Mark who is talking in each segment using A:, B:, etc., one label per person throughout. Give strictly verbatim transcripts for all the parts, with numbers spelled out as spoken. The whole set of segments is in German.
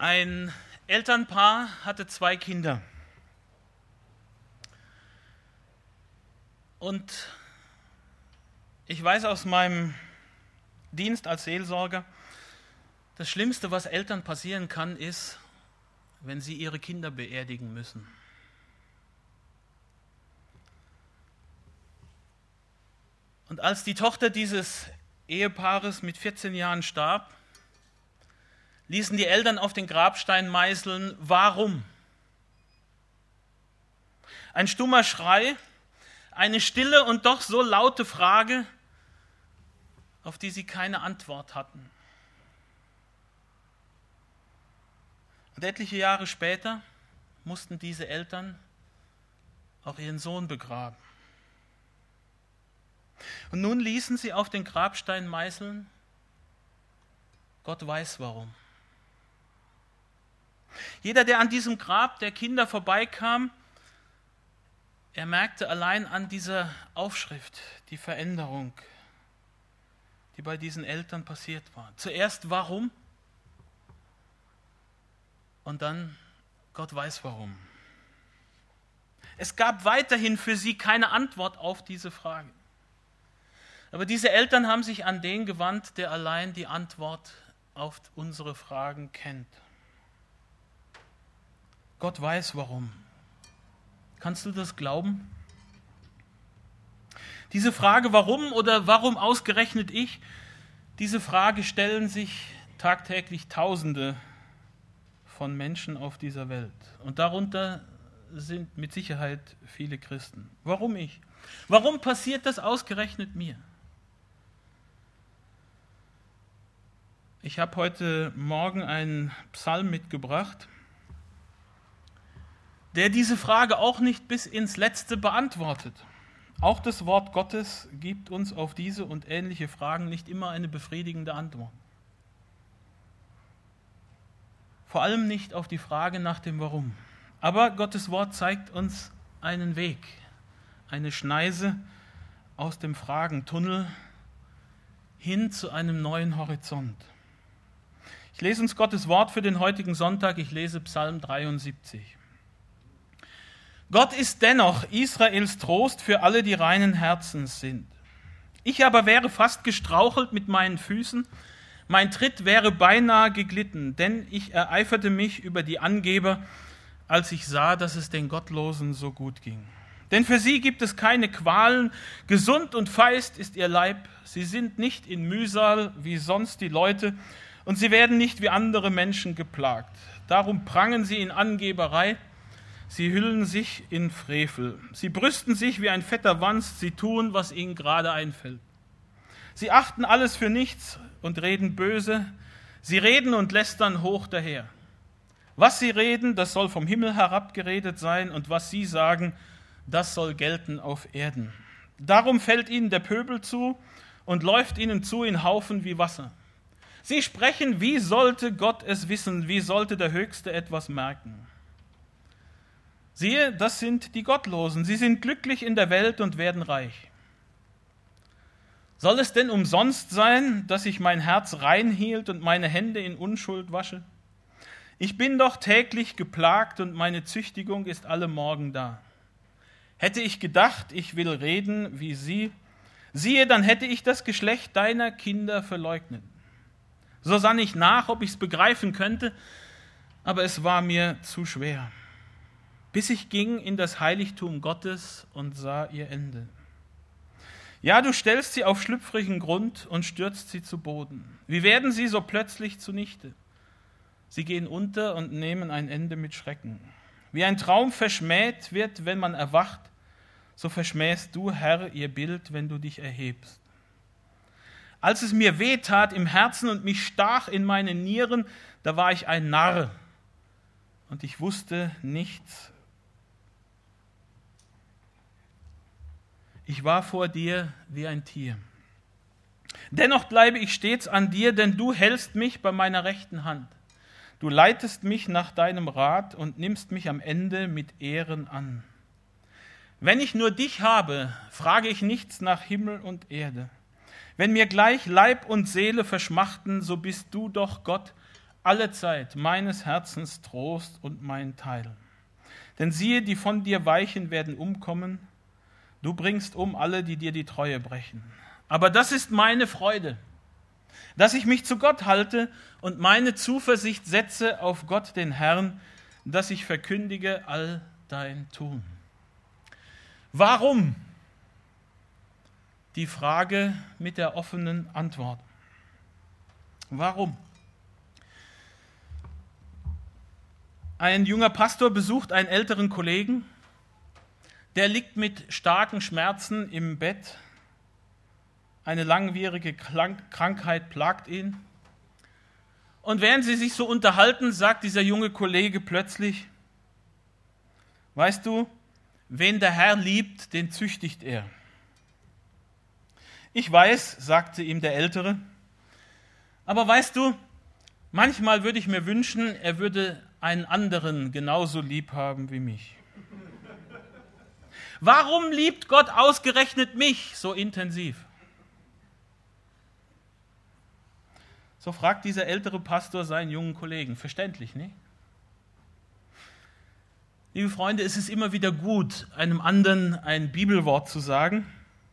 A: Ein Elternpaar hatte zwei Kinder. Und ich weiß aus meinem Dienst als Seelsorger, das Schlimmste, was Eltern passieren kann, ist, wenn sie ihre Kinder beerdigen müssen. Und als die Tochter dieses Ehepaares mit vierzehn Jahren starb, ließen die Eltern auf den Grabstein meißeln, warum? Ein stummer Schrei, eine stille und doch so laute Frage, auf die sie keine Antwort hatten. Und etliche Jahre später mussten diese Eltern auch ihren Sohn begraben. Und nun ließen sie auf den Grabstein meißeln, Gott weiß warum. Jeder, der an diesem Grab der Kinder vorbeikam, er merkte allein an dieser Aufschrift die Veränderung, die bei diesen Eltern passiert war. Zuerst warum und dann Gott weiß warum. Es gab weiterhin für sie keine Antwort auf diese Frage. Aber diese Eltern haben sich an den gewandt, der allein die Antwort auf unsere Fragen kennt. Gott weiß warum. Kannst du das glauben? Diese Frage, warum oder warum ausgerechnet ich, diese Frage stellen sich tagtäglich Tausende von Menschen auf dieser Welt. Und darunter sind mit Sicherheit viele Christen. Warum ich? Warum passiert das ausgerechnet mir? Ich habe heute Morgen einen Psalm mitgebracht, der diese Frage auch nicht bis ins Letzte beantwortet. Auch das Wort Gottes gibt uns auf diese und ähnliche Fragen nicht immer eine befriedigende Antwort. Vor allem nicht auf die Frage nach dem Warum. Aber Gottes Wort zeigt uns einen Weg, eine Schneise aus dem Fragentunnel hin zu einem neuen Horizont. Ich lese uns Gottes Wort für den heutigen Sonntag. Ich lese Psalm dreiundsiebzig. Gott ist dennoch Israels Trost für alle, die reinen Herzens sind. Ich aber wäre fast gestrauchelt mit meinen Füßen, mein Tritt wäre beinahe geglitten, denn ich ereiferte mich über die Angeber, als ich sah, dass es den Gottlosen so gut ging. Denn für sie gibt es keine Qualen, gesund und feist ist ihr Leib, sie sind nicht in Mühsal wie sonst die Leute, und sie werden nicht wie andere Menschen geplagt. Darum prangen sie in Angeberei, sie hüllen sich in Frevel. Sie brüsten sich wie ein fetter Wanst, sie tun, was ihnen gerade einfällt. Sie achten alles für nichts und reden böse, sie reden und lästern hoch daher. Was sie reden, das soll vom Himmel herabgeredet sein, und was sie sagen, das soll gelten auf Erden. Darum fällt ihnen der Pöbel zu und läuft ihnen zu in Haufen wie Wasser. Sie sprechen, wie sollte Gott es wissen, wie sollte der Höchste etwas merken? Siehe, das sind die Gottlosen, sie sind glücklich in der Welt und werden reich. Soll es denn umsonst sein, dass ich mein Herz rein hielt und meine Hände in Unschuld wasche? Ich bin doch täglich geplagt und meine Züchtigung ist alle Morgen da. Hätte ich gedacht, ich will reden wie sie, siehe, dann hätte ich das Geschlecht deiner Kinder verleugnet. So sann ich nach, ob ich es begreifen könnte, aber es war mir zu schwer. Bis ich ging in das Heiligtum Gottes und sah ihr Ende. Ja, du stellst sie auf schlüpfrigen Grund und stürzt sie zu Boden. Wie werden sie so plötzlich zunichte? Sie gehen unter und nehmen ein Ende mit Schrecken. Wie ein Traum verschmäht wird, wenn man erwacht, so verschmähst du, Herr, ihr Bild, wenn du dich erhebst. Als es mir weh tat im Herzen und mich stach in meine Nieren, da war ich ein Narr und ich wusste nichts. Ich war vor dir wie ein Tier. Dennoch bleibe ich stets an dir, denn du hältst mich bei meiner rechten Hand. Du leitest mich nach deinem Rat und nimmst mich am Ende mit Ehren an. Wenn ich nur dich habe, frage ich nichts nach Himmel und Erde. Wenn mir gleich Leib und Seele verschmachten, so bist du doch Gott alle Zeit meines Herzens Trost und mein Teil. Denn siehe, die von dir weichen, werden umkommen. Du bringst um alle, die dir die Treue brechen. Aber das ist meine Freude, dass ich mich zu Gott halte und meine Zuversicht setze auf Gott, den Herrn, dass ich verkündige all dein Tun. Warum? Die Frage mit der offenen Antwort. Warum? Ein junger Pastor besucht einen älteren Kollegen, der liegt mit starken Schmerzen im Bett. Eine langwierige Krankheit plagt ihn. Und während sie sich so unterhalten, sagt dieser junge Kollege plötzlich: Weißt du, wen der Herr liebt, den züchtigt er. Ich weiß, sagte ihm der Ältere, aber weißt du, manchmal würde ich mir wünschen, er würde einen anderen genauso lieb haben wie mich. Warum liebt Gott ausgerechnet mich so intensiv? So fragt dieser ältere Pastor seinen jungen Kollegen. Verständlich, nicht? Liebe Freunde, es ist immer wieder gut, einem anderen ein Bibelwort zu sagen.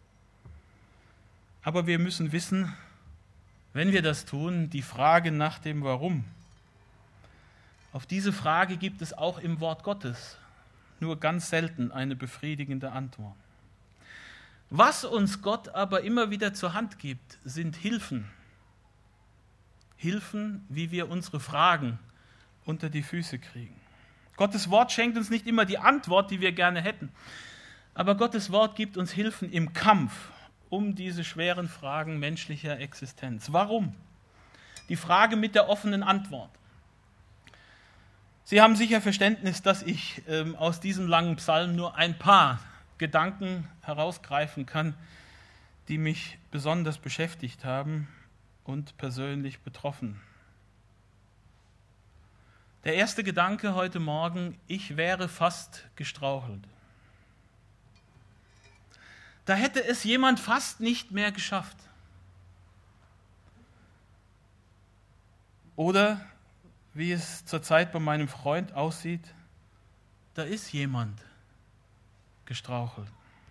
A: Aber wir müssen wissen, wenn wir das tun, die Frage nach dem Warum. Auf diese Frage gibt es auch im Wort Gottes nur ganz selten eine befriedigende Antwort. Was uns Gott aber immer wieder zur Hand gibt, sind Hilfen. Hilfen, wie wir unsere Fragen unter die Füße kriegen. Gottes Wort schenkt uns nicht immer die Antwort, die wir gerne hätten. Aber Gottes Wort gibt uns Hilfen im Kampf um diese schweren Fragen menschlicher Existenz. Warum? Die Frage mit der offenen Antwort. Sie haben sicher Verständnis, dass ich ähm, aus diesem langen Psalm nur ein paar Gedanken herausgreifen kann, die mich besonders beschäftigt haben und persönlich betroffen. Der erste Gedanke heute Morgen: Ich wäre fast gestrauchelt. Da hätte es jemand fast nicht mehr geschafft. Oder, wie es zurzeit bei meinem Freund aussieht, da ist jemand gestrauchelt.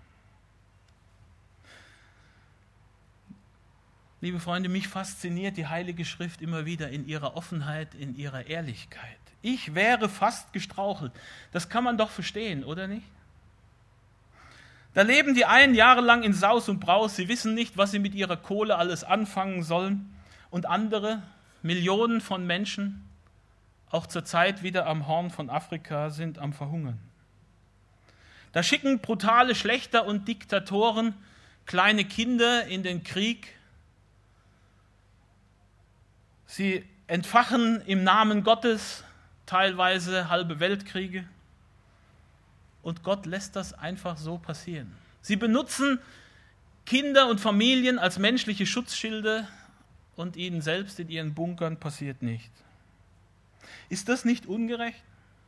A: Liebe Freunde, mich fasziniert die Heilige Schrift immer wieder in ihrer Offenheit, in ihrer Ehrlichkeit. Ich wäre fast gestrauchelt. Das kann man doch verstehen, oder nicht? Da leben die einen jahrelang in Saus und Braus, sie wissen nicht, was sie mit ihrer Kohle alles anfangen sollen. Und andere, Millionen von Menschen, auch zurzeit wieder am Horn von Afrika, sind am Verhungern. Da schicken brutale Schlächter und Diktatoren kleine Kinder in den Krieg. Sie entfachen im Namen Gottes teilweise halbe Weltkriege. Und Gott lässt das einfach so passieren. Sie benutzen Kinder und Familien als menschliche Schutzschilde und ihnen selbst in ihren Bunkern passiert nichts. Ist das nicht ungerecht?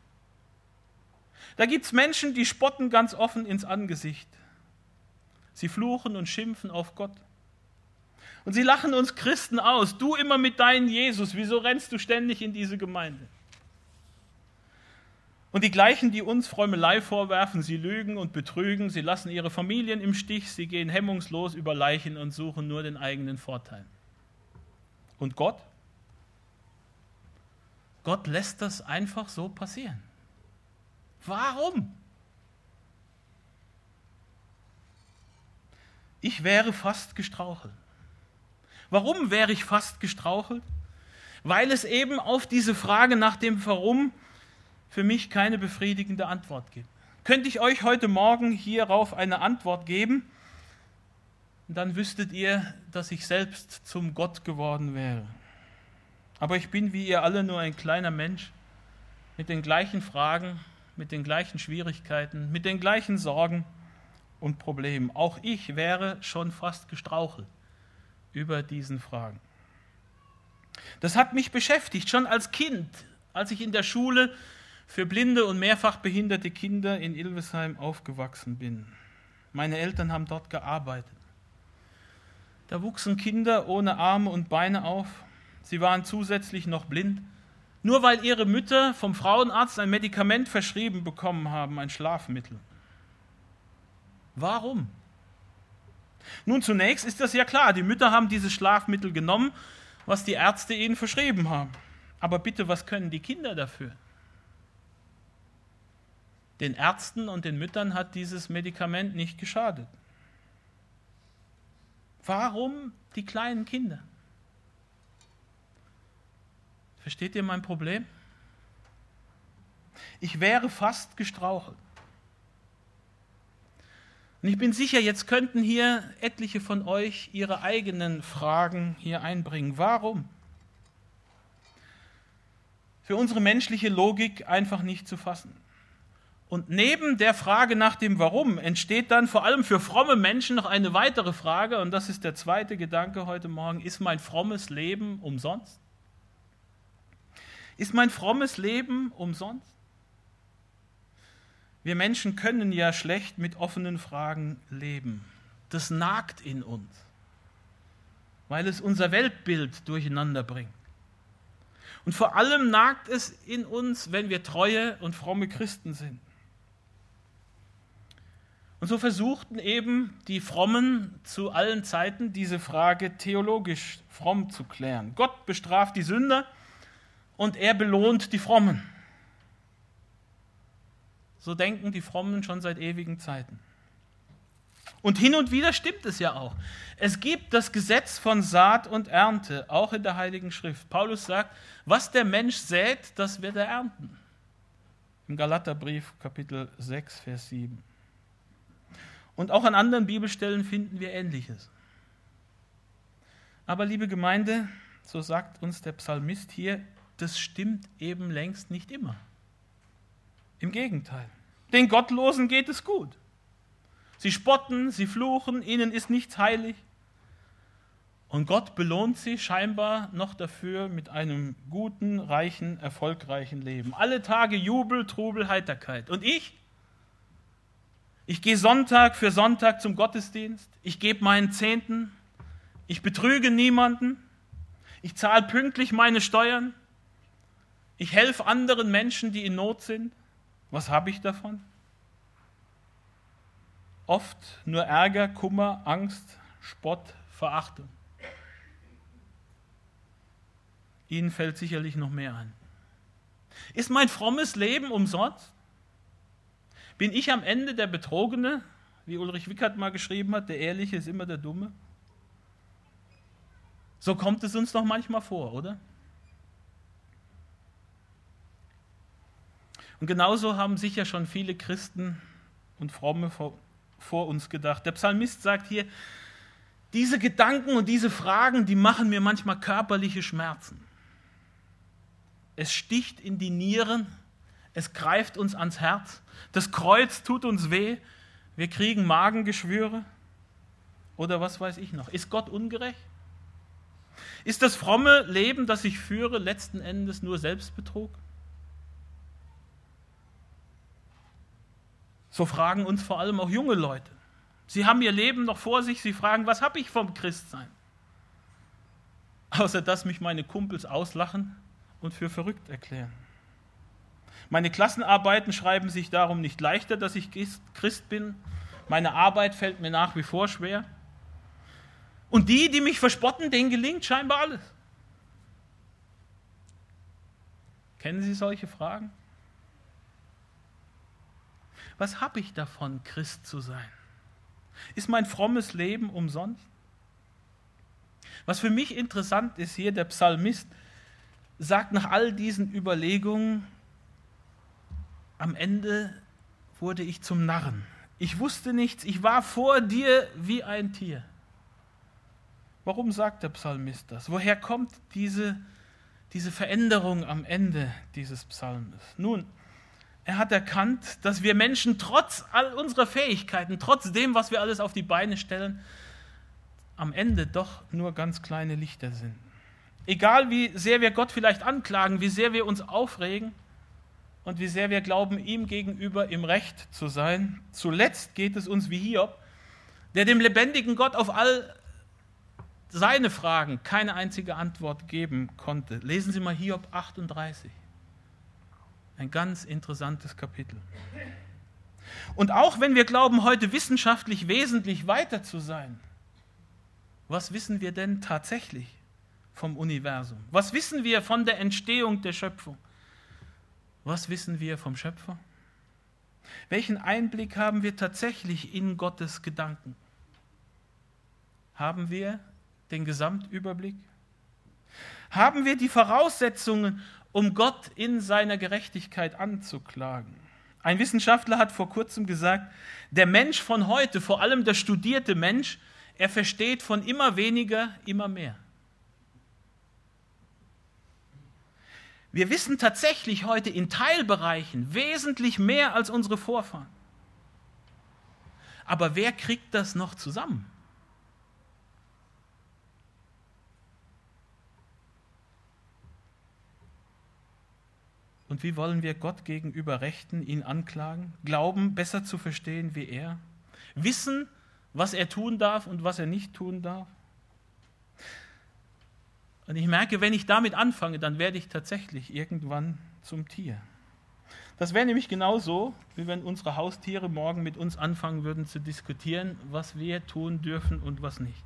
A: Da gibt es Menschen, die spotten ganz offen ins Angesicht. Sie fluchen und schimpfen auf Gott. Und sie lachen uns Christen aus. Du immer mit deinem Jesus, wieso rennst du ständig in diese Gemeinde? Und die gleichen, die uns Frömmelei vorwerfen, sie lügen und betrügen, sie lassen ihre Familien im Stich, sie gehen hemmungslos über Leichen und suchen nur den eigenen Vorteil. Und Gott? Gott lässt das einfach so passieren. Warum? Ich wäre fast gestrauchelt. Warum wäre ich fast gestrauchelt? Weil es eben auf diese Frage nach dem Warum für mich keine befriedigende Antwort gibt. Könnte ich euch heute Morgen hierauf eine Antwort geben, dann wüsstet ihr, dass ich selbst zum Gott geworden wäre. Aber ich bin wie ihr alle nur ein kleiner Mensch mit den gleichen Fragen, mit den gleichen Schwierigkeiten, mit den gleichen Sorgen und Problemen. Auch ich wäre schon fast gestrauchelt über diesen Fragen. Das hat mich beschäftigt, schon als Kind, als ich in der Schule für blinde und mehrfach behinderte Kinder in Ilvesheim aufgewachsen bin. Meine Eltern haben dort gearbeitet. Da wuchsen Kinder ohne Arme und Beine auf. Sie waren zusätzlich noch blind Nur weil ihre Mütter vom Frauenarzt ein Medikament verschrieben bekommen haben, ein Schlafmittel. Warum? Nun, zunächst ist das ja klar, die Mütter haben dieses Schlafmittel genommen, was die Ärzte ihnen verschrieben haben. Aber bitte, was können die Kinder dafür? Den Ärzten und den Müttern hat dieses Medikament nicht geschadet. Warum die kleinen Kinder? Versteht ihr mein Problem? Ich wäre fast gestrauchelt. Und ich bin sicher, jetzt könnten hier etliche von euch ihre eigenen Fragen hier einbringen. Warum? Für unsere menschliche Logik einfach nicht zu fassen. Und neben der Frage nach dem Warum entsteht dann vor allem für fromme Menschen noch eine weitere Frage, und das ist der zweite Gedanke heute Morgen: Ist mein frommes Leben umsonst? Ist mein frommes Leben umsonst? Wir Menschen können ja schlecht mit offenen Fragen leben. Das nagt in uns, weil es unser Weltbild durcheinander bringt. Und vor allem nagt es in uns, wenn wir treue und fromme Christen sind. Und so versuchten eben die Frommen zu allen Zeiten diese Frage theologisch fromm zu klären. Gott bestraft die Sünder und er belohnt die Frommen. So denken die Frommen schon seit ewigen Zeiten. Und hin und wieder stimmt es ja auch. Es gibt das Gesetz von Saat und Ernte, auch in der Heiligen Schrift. Paulus sagt, was der Mensch sät, das wird er ernten. Im Galaterbrief Kapitel sechs, Vers sieben. Und auch an anderen Bibelstellen finden wir Ähnliches. Aber liebe Gemeinde, so sagt uns der Psalmist hier, das stimmt eben längst nicht immer. Im Gegenteil. Den Gottlosen geht es gut. Sie spotten, sie fluchen, ihnen ist nichts heilig. Und Gott belohnt sie scheinbar noch dafür mit einem guten, reichen, erfolgreichen Leben. Alle Tage Jubel, Trubel, Heiterkeit. Und ich? Ich gehe Sonntag für Sonntag zum Gottesdienst. Ich gebe meinen Zehnten. Ich betrüge niemanden. Ich zahle pünktlich meine Steuern. Ich helfe anderen Menschen, die in Not sind. Was habe ich davon? Oft nur Ärger, Kummer, Angst, Spott, Verachtung. Ihnen fällt sicherlich noch mehr ein. Ist mein frommes Leben umsonst? Bin ich am Ende der Betrogene, wie Ulrich Wickert mal geschrieben hat, der Ehrliche ist immer der Dumme? So kommt es uns doch manchmal vor, oder? Und genauso haben sicher schon viele Christen und Fromme vor, vor uns gedacht. Der Psalmist sagt hier, diese Gedanken und diese Fragen, die machen mir manchmal körperliche Schmerzen. Es sticht in die Nieren, es greift uns ans Herz, das Kreuz tut uns weh, wir kriegen Magengeschwüre oder was weiß ich noch. Ist Gott ungerecht? Ist das fromme Leben, das ich führe, letzten Endes nur Selbstbetrug? So fragen uns vor allem auch junge Leute. Sie haben ihr Leben noch vor sich, sie fragen, was habe ich vom Christsein? Außer dass mich meine Kumpels auslachen und für verrückt erklären. Meine Klassenarbeiten schreiben sich darum nicht leichter, dass ich Christ bin. Meine Arbeit fällt mir nach wie vor schwer. Und die, die mich verspotten, denen gelingt scheinbar alles. Kennen Sie solche Fragen? Was habe ich davon, Christ zu sein? Ist mein frommes Leben umsonst? Was für mich interessant ist hier, der Psalmist sagt nach all diesen Überlegungen, am Ende wurde ich zum Narren. Ich wusste nichts, ich war vor dir wie ein Tier. Warum sagt der Psalmist das? Woher kommt diese, diese Veränderung am Ende dieses Psalmes? Nun, er hat erkannt, dass wir Menschen trotz all unserer Fähigkeiten, trotz dem, was wir alles auf die Beine stellen, am Ende doch nur ganz kleine Lichter sind. Egal wie sehr wir Gott vielleicht anklagen, wie sehr wir uns aufregen und wie sehr wir glauben, ihm gegenüber im Recht zu sein, zuletzt geht es uns wie Hiob, der dem lebendigen Gott auf all seine Fragen keine einzige Antwort geben konnte. Lesen Sie mal Hiob achtunddreißig. Ein ganz interessantes Kapitel. Und auch wenn wir glauben, heute wissenschaftlich wesentlich weiter zu sein, was wissen wir denn tatsächlich vom Universum? Was wissen wir von der Entstehung der Schöpfung? Was wissen wir vom Schöpfer? Welchen Einblick haben wir tatsächlich in Gottes Gedanken? Haben wir den Gesamtüberblick? Haben wir die Voraussetzungen, um Gott in seiner Gerechtigkeit anzuklagen? Ein Wissenschaftler hat vor kurzem gesagt, der Mensch von heute, vor allem der studierte Mensch, er versteht von immer weniger immer mehr. Wir wissen tatsächlich heute in Teilbereichen wesentlich mehr als unsere Vorfahren. Aber wer kriegt das noch zusammen? Und wie wollen wir Gott gegenüber rechten, ihn anklagen, glauben, besser zu verstehen wie er, wissen, was er tun darf und was er nicht tun darf? Und ich merke, wenn ich damit anfange, dann werde ich tatsächlich irgendwann zum Tier. Das wäre nämlich genauso, wie wenn unsere Haustiere morgen mit uns anfangen würden zu diskutieren, was wir tun dürfen und was nicht.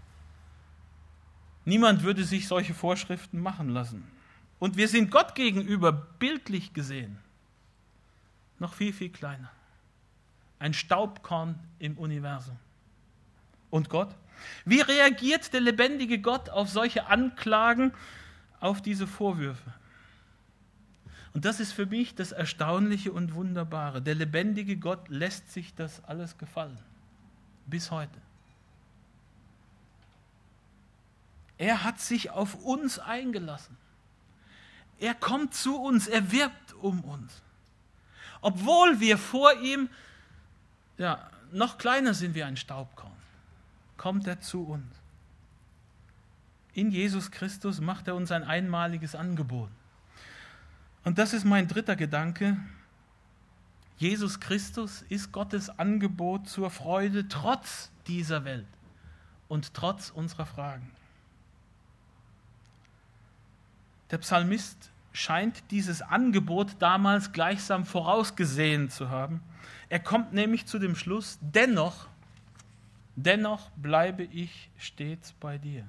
A: Niemand würde sich solche Vorschriften machen lassen. Und wir sind Gott gegenüber, bildlich gesehen, noch viel, viel kleiner. Ein Staubkorn im Universum. Und Gott? Wie reagiert der lebendige Gott auf solche Anklagen, auf diese Vorwürfe? Und das ist für mich das Erstaunliche und Wunderbare. Der lebendige Gott lässt sich das alles gefallen. Bis heute. Er hat sich auf uns eingelassen. Er kommt zu uns, er wirbt um uns. Obwohl wir vor ihm, ja, noch kleiner sind wie ein Staubkorn, kommt er zu uns. In Jesus Christus macht er uns ein einmaliges Angebot. Und das ist mein dritter Gedanke. Jesus Christus ist Gottes Angebot zur Freude trotz dieser Welt und trotz unserer Fragen. Der Psalmist scheint dieses Angebot damals gleichsam vorausgesehen zu haben. Er kommt nämlich zu dem Schluss, dennoch, dennoch bleibe ich stets bei dir.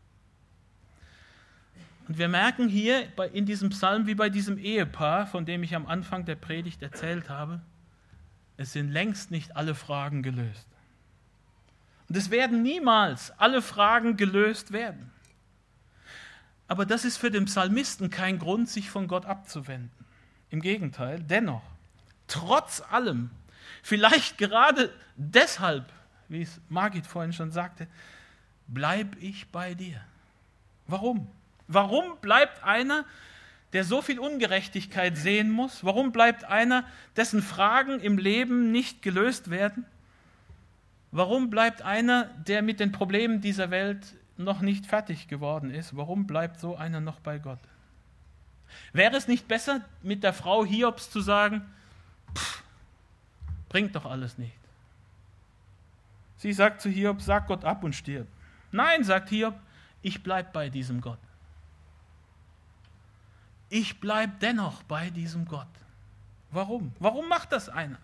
A: Und wir merken hier in diesem Psalm wie bei diesem Ehepaar, von dem ich am Anfang der Predigt erzählt habe, es sind längst nicht alle Fragen gelöst. Und es werden niemals alle Fragen gelöst werden. Aber das ist für den Psalmisten kein Grund, sich von Gott abzuwenden. Im Gegenteil, dennoch, trotz allem, vielleicht gerade deshalb, wie es Margit vorhin schon sagte, bleib ich bei dir. Warum? Warum bleibt einer, der so viel Ungerechtigkeit sehen muss? Warum bleibt einer, dessen Fragen im Leben nicht gelöst werden? Warum bleibt einer, der mit den Problemen dieser Welt noch nicht fertig geworden ist? Warum bleibt so einer noch bei Gott? Wäre es nicht besser, mit der Frau Hiobs zu sagen, pff, bringt doch alles nicht. Sie sagt zu Hiob, sag Gott ab und stirb. Nein, sagt Hiob, ich bleib bei diesem Gott. Ich bleib dennoch bei diesem Gott. Warum? Warum macht das einer?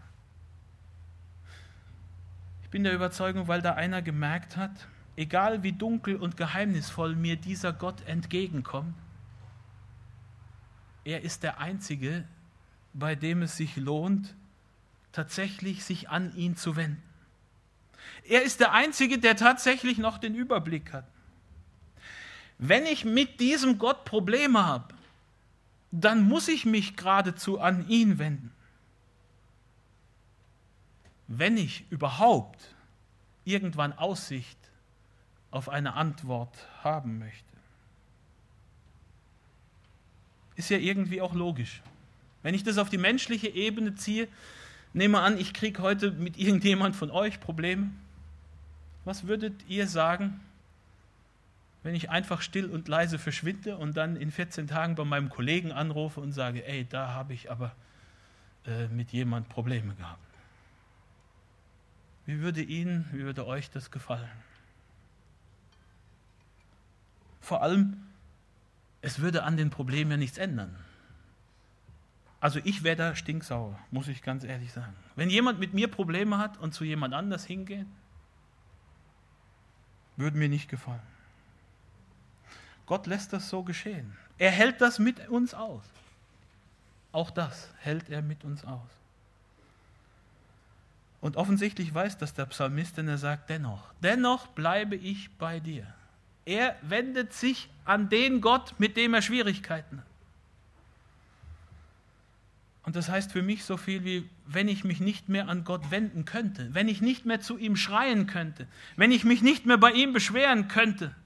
A: Ich bin der Überzeugung, weil da einer gemerkt hat, egal wie dunkel und geheimnisvoll mir dieser Gott entgegenkommt, er ist der Einzige, bei dem es sich lohnt, tatsächlich sich an ihn zu wenden. Er ist der Einzige, der tatsächlich noch den Überblick hat. Wenn ich mit diesem Gott Probleme habe, dann muss ich mich geradezu an ihn wenden. Wenn ich überhaupt irgendwann Aussicht auf eine Antwort haben möchte. Ist ja irgendwie auch logisch. Wenn ich das auf die menschliche Ebene ziehe, nehme an, ich kriege heute mit irgendjemand von euch Probleme. Was würdet ihr sagen, wenn ich einfach still und leise verschwinde und dann in vierzehn Tagen bei meinem Kollegen anrufe und sage, ey, da habe ich aber äh, mit jemand Probleme gehabt? Wie würde Ihnen, wie würde euch das gefallen? Vor allem, es würde an den Problemen ja nichts ändern. Also ich wäre da stinksauer, muss ich ganz ehrlich sagen. Wenn jemand mit mir Probleme hat und zu jemand anders hingeht, würde mir nicht gefallen. Gott lässt das so geschehen. Er hält das mit uns aus. Auch das hält er mit uns aus. Und offensichtlich weiß das der Psalmist, denn er sagt, dennoch, dennoch bleibe ich bei dir. Er wendet sich an den Gott, mit dem er Schwierigkeiten hat. Und das heißt für mich so viel wie, wenn ich mich nicht mehr an Gott wenden könnte, wenn ich nicht mehr zu ihm schreien könnte, wenn ich mich nicht mehr bei ihm beschweren könnte,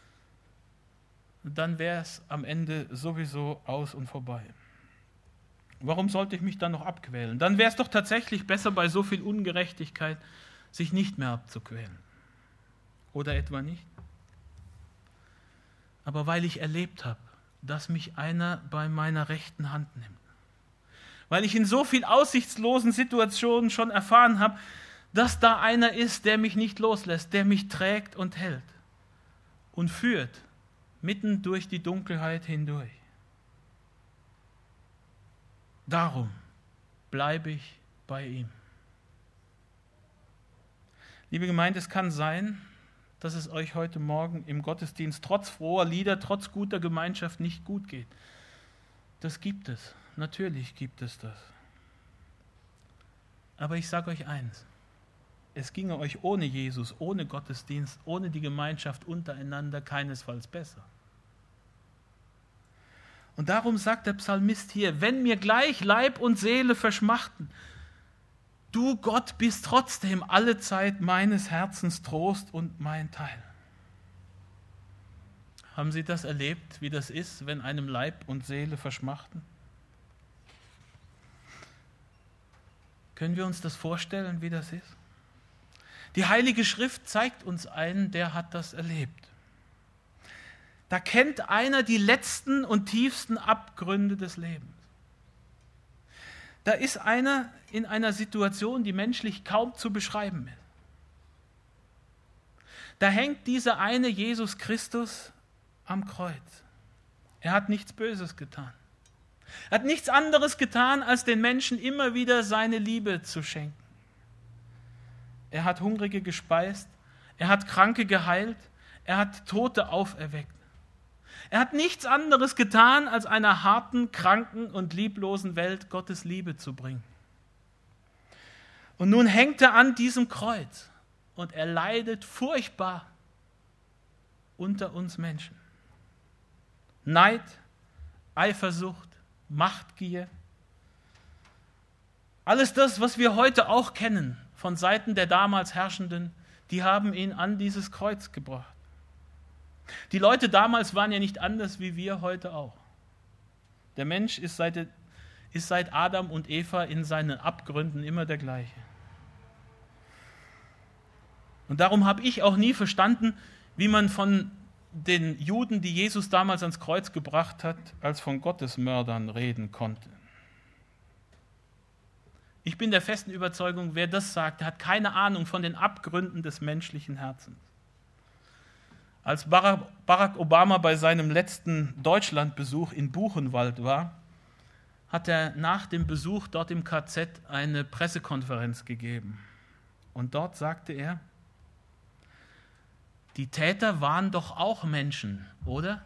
A: dann wäre es am Ende sowieso aus und vorbei. Warum sollte ich mich dann noch abquälen? Dann wäre es doch tatsächlich besser, bei so viel Ungerechtigkeit sich nicht mehr abzuquälen. Oder etwa nicht? Aber weil ich erlebt habe, dass mich einer bei meiner rechten Hand nimmt, weil ich in so viel aussichtslosen Situationen schon erfahren habe, dass da einer ist, der mich nicht loslässt, der mich trägt und hält und führt, mitten durch die Dunkelheit hindurch. Darum bleibe ich bei ihm. Liebe Gemeinde, es kann sein, dass es euch heute Morgen im Gottesdienst trotz froher Lieder, trotz guter Gemeinschaft nicht gut geht. Das gibt es. Natürlich gibt es das. Aber ich sage euch eins, es ginge euch ohne Jesus, ohne Gottesdienst, ohne die Gemeinschaft untereinander keinesfalls besser. Und darum sagt der Psalmist hier, wenn mir gleich Leib und Seele verschmachten, du Gott bist trotzdem allezeit meines Herzens Trost und mein Teil. Haben Sie das erlebt, wie das ist, wenn einem Leib und Seele verschmachten? Können wir uns das vorstellen, wie das ist? Die Heilige Schrift zeigt uns einen, der hat das erlebt. Da kennt einer die letzten und tiefsten Abgründe des Lebens. Da ist einer in einer Situation, die menschlich kaum zu beschreiben ist. Da hängt dieser eine Jesus Christus am Kreuz. Er hat nichts Böses getan. Er hat nichts anderes getan, als den Menschen immer wieder seine Liebe zu schenken. Er hat Hungrige gespeist, er hat Kranke geheilt, er hat Tote auferweckt. Er hat nichts anderes getan, als einer harten, kranken und lieblosen Welt Gottes Liebe zu bringen. Und nun hängt er an diesem Kreuz und er leidet furchtbar unter uns Menschen. Neid, Eifersucht, Machtgier, alles das, was wir heute auch kennen von Seiten der damals Herrschenden, die haben ihn an dieses Kreuz gebracht. Die Leute damals waren ja nicht anders wie wir heute auch. Der Mensch ist seit, ist seit Adam und Eva in seinen Abgründen immer der gleiche. Und darum habe ich auch nie verstanden, wie man von den Juden, die Jesus damals ans Kreuz gebracht hat, als von Gottesmördern reden konnte. Ich bin der festen Überzeugung, wer das sagt, der hat keine Ahnung von den Abgründen des menschlichen Herzens. Als Barack Obama bei seinem letzten Deutschlandbesuch in Buchenwald war, hat er nach dem Besuch dort im K Z eine Pressekonferenz gegeben. Und dort sagte er, die Täter waren doch auch Menschen, oder?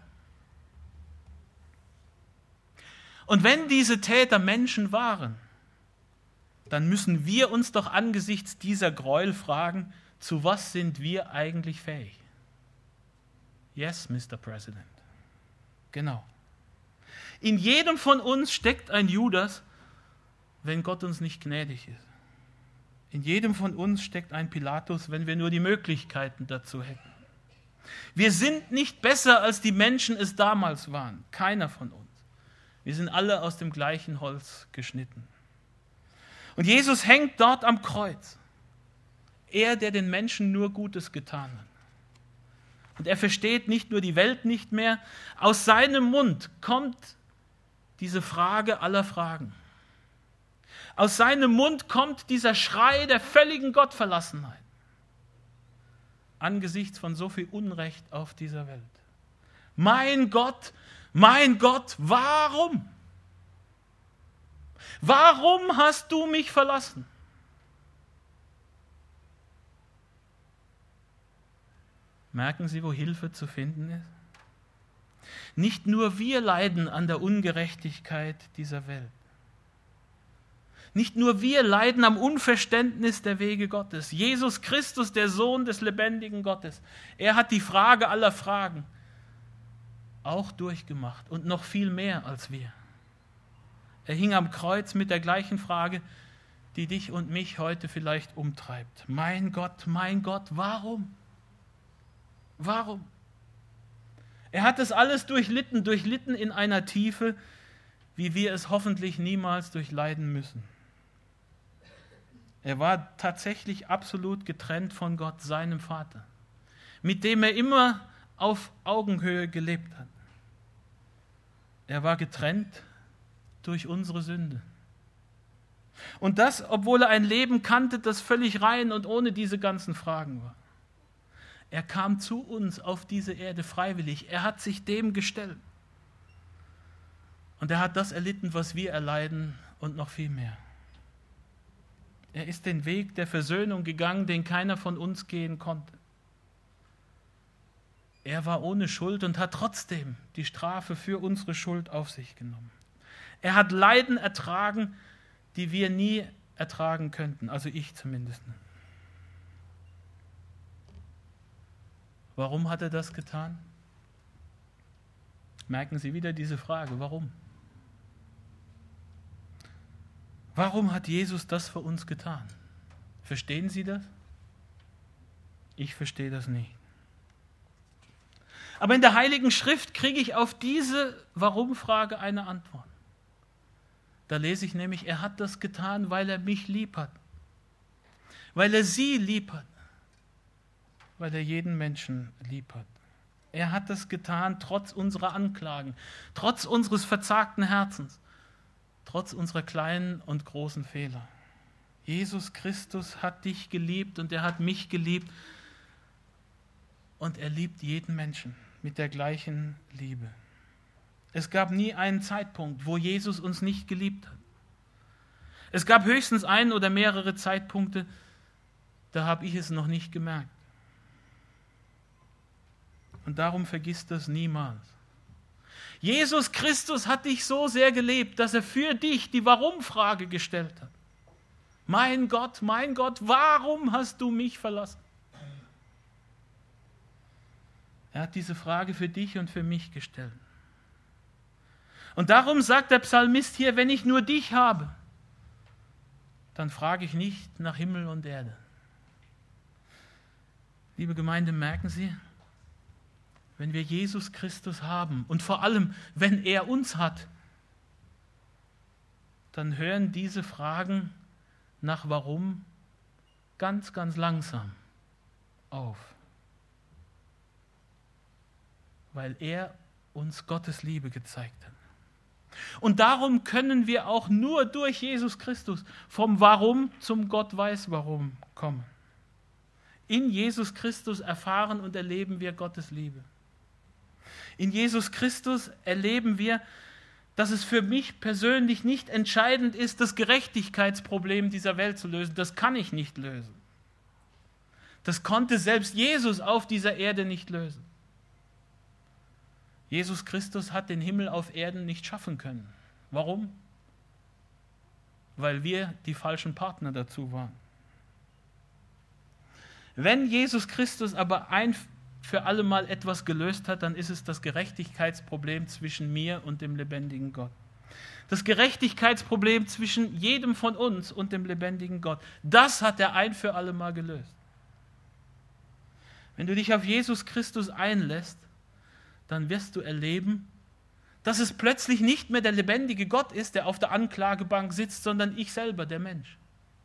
A: Und wenn diese Täter Menschen waren, dann müssen wir uns doch angesichts dieser Gräuel fragen, zu was sind wir eigentlich fähig? Yes, Mister President. Genau. In jedem von uns steckt ein Judas, wenn Gott uns nicht gnädig ist. In jedem von uns steckt ein Pilatus, wenn wir nur die Möglichkeiten dazu hätten. Wir sind nicht besser, als die Menschen es damals waren. Keiner von uns. Wir sind alle aus dem gleichen Holz geschnitten. Und Jesus hängt dort am Kreuz. Er, der den Menschen nur Gutes getan hat. Und er versteht nicht nur die Welt nicht mehr. Aus seinem Mund kommt diese Frage aller Fragen. Aus seinem Mund kommt dieser Schrei der völligen Gottverlassenheit. Angesichts von so viel Unrecht auf dieser Welt. Mein Gott, mein Gott, warum? Warum hast du mich verlassen? Merken Sie, wo Hilfe zu finden ist? Nicht nur wir leiden an der Ungerechtigkeit dieser Welt. Nicht nur wir leiden am Unverständnis der Wege Gottes. Jesus Christus, der Sohn des lebendigen Gottes, er hat die Frage aller Fragen auch durchgemacht und noch viel mehr als wir. Er hing am Kreuz mit der gleichen Frage, die dich und mich heute vielleicht umtreibt. Mein Gott, mein Gott, warum? Warum? Er hat es alles durchlitten, durchlitten in einer Tiefe, wie wir es hoffentlich niemals durchleiden müssen. Er war tatsächlich absolut getrennt von Gott, seinem Vater, mit dem er immer auf Augenhöhe gelebt hat. Er war getrennt durch unsere Sünde. Und das, obwohl er ein Leben kannte, das völlig rein und ohne diese ganzen Fragen war. Er kam zu uns auf diese Erde freiwillig. Er hat sich dem gestellt. Und er hat das erlitten, was wir erleiden und noch viel mehr. Er ist den Weg der Versöhnung gegangen, den keiner von uns gehen konnte. Er war ohne Schuld und hat trotzdem die Strafe für unsere Schuld auf sich genommen. Er hat Leiden ertragen, die wir nie ertragen könnten, also ich zumindest nicht. Warum hat er das getan? Merken Sie wieder diese Frage, warum? Warum hat Jesus das für uns getan? Verstehen Sie das? Ich verstehe das nicht. Aber in der Heiligen Schrift kriege ich auf diese Warum-Frage eine Antwort. Da lese ich nämlich, er hat das getan, weil er mich lieb hat. Weil er sie lieb hat. Weil er jeden Menschen lieb hat. Er hat das getan, trotz unserer Anklagen, trotz unseres verzagten Herzens, trotz unserer kleinen und großen Fehler. Jesus Christus hat dich geliebt und er hat mich geliebt und er liebt jeden Menschen mit der gleichen Liebe. Es gab nie einen Zeitpunkt, wo Jesus uns nicht geliebt hat. Es gab höchstens einen oder mehrere Zeitpunkte, da habe ich es noch nicht gemerkt. Und darum vergiss das niemals. Jesus Christus hat dich so sehr geliebt, dass er für dich die Warum-Frage gestellt hat. Mein Gott, mein Gott, warum hast du mich verlassen? Er hat diese Frage für dich und für mich gestellt. Und darum sagt der Psalmist hier, wenn ich nur dich habe, dann frage ich nicht nach Himmel und Erde. Liebe Gemeinde, merken Sie, wenn wir Jesus Christus haben und vor allem, wenn er uns hat, dann hören diese Fragen nach Warum ganz, ganz langsam auf. Weil er uns Gottes Liebe gezeigt hat. Und darum können wir auch nur durch Jesus Christus vom Warum zum Gott weiß Warum kommen. In Jesus Christus erfahren und erleben wir Gottes Liebe. In Jesus Christus erleben wir, dass es für mich persönlich nicht entscheidend ist, das Gerechtigkeitsproblem dieser Welt zu lösen. Das kann ich nicht lösen. Das konnte selbst Jesus auf dieser Erde nicht lösen. Jesus Christus hat den Himmel auf Erden nicht schaffen können. Warum? Weil wir die falschen Partner dazu waren. Wenn Jesus Christus aber ein für alle Mal etwas gelöst hat, dann ist es das Gerechtigkeitsproblem zwischen mir und dem lebendigen Gott. Das Gerechtigkeitsproblem zwischen jedem von uns und dem lebendigen Gott. Das hat er ein für alle Mal gelöst. Wenn du dich auf Jesus Christus einlässt, dann wirst du erleben, dass es plötzlich nicht mehr der lebendige Gott ist, der auf der Anklagebank sitzt, sondern ich selber, der Mensch.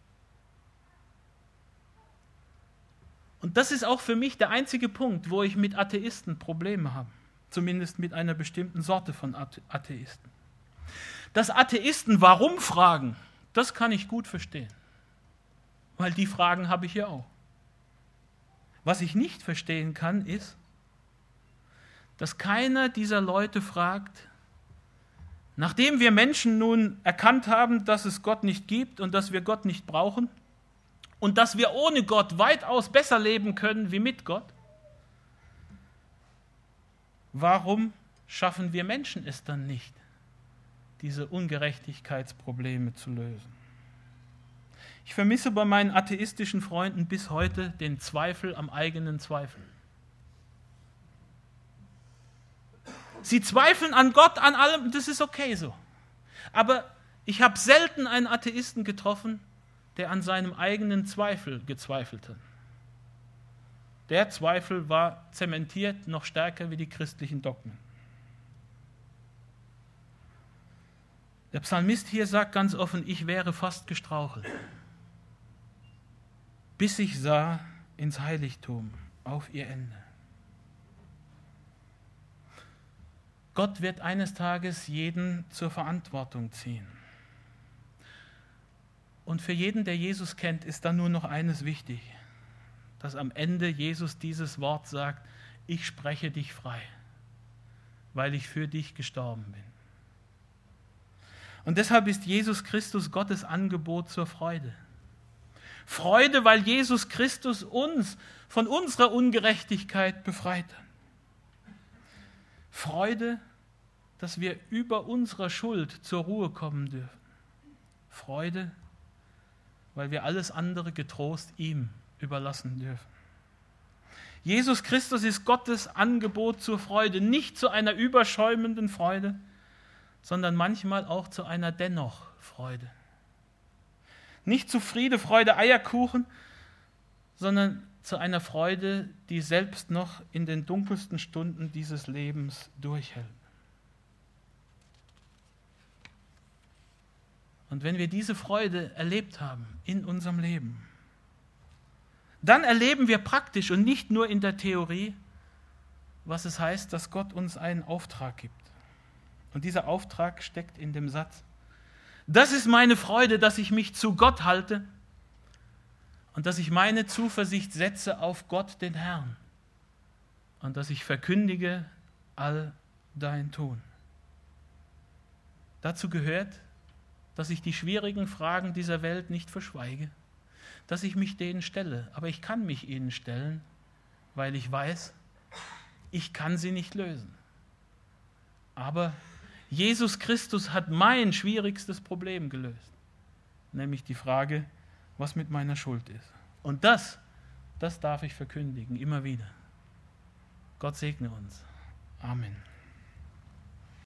A: Und das ist auch für mich der einzige Punkt, wo ich mit Atheisten Probleme habe. Zumindest mit einer bestimmten Sorte von Atheisten. Dass Atheisten warum fragen, das kann ich gut verstehen. Weil die Fragen habe ich ja auch. Was ich nicht verstehen kann, ist, dass keiner dieser Leute fragt, nachdem wir Menschen nun erkannt haben, dass es Gott nicht gibt und dass wir Gott nicht brauchen und dass wir ohne Gott weitaus besser leben können wie mit Gott, warum schaffen wir Menschen es dann nicht, diese Ungerechtigkeitsprobleme zu lösen? Ich vermisse bei meinen atheistischen Freunden bis heute den Zweifel am eigenen Zweifel. Sie zweifeln an Gott, an allem, das ist okay so. Aber ich habe selten einen Atheisten getroffen, der an seinem eigenen Zweifel gezweifelt hat. Der Zweifel war zementiert noch stärker wie die christlichen Dogmen. Der Psalmist hier sagt ganz offen, ich wäre fast gestrauchelt, bis ich sah ins Heiligtum auf ihr Ende. Gott wird eines Tages jeden zur Verantwortung ziehen. Und für jeden, der Jesus kennt, ist dann nur noch eines wichtig, dass am Ende Jesus dieses Wort sagt, ich spreche dich frei, weil ich für dich gestorben bin. Und deshalb ist Jesus Christus Gottes Angebot zur Freude. Freude, weil Jesus Christus uns von unserer Ungerechtigkeit befreit hat. Freude, dass wir über unsere Schuld zur Ruhe kommen dürfen. Freude, weil wir alles andere getrost ihm überlassen dürfen. Jesus Christus ist Gottes Angebot zur Freude, nicht zu einer überschäumenden Freude, sondern manchmal auch zu einer Dennoch-Freude. Nicht zu Friede, Freude, Eierkuchen, sondern zu einer Freude, die selbst noch in den dunkelsten Stunden dieses Lebens durchhält. Und wenn wir diese Freude erlebt haben in unserem Leben, dann erleben wir praktisch und nicht nur in der Theorie, was es heißt, dass Gott uns einen Auftrag gibt. Und dieser Auftrag steckt in dem Satz: Das ist meine Freude, dass ich mich zu Gott halte und dass ich meine Zuversicht setze auf Gott, den Herrn, und dass ich verkündige all dein Tun. Dazu gehört, dass ich die schwierigen Fragen dieser Welt nicht verschweige, dass ich mich denen stelle. Aber ich kann mich ihnen stellen, weil ich weiß, ich kann sie nicht lösen. Aber Jesus Christus hat mein schwierigstes Problem gelöst, nämlich die Frage, was mit meiner Schuld ist. Und das, das darf ich verkündigen, immer wieder. Gott segne uns. Amen.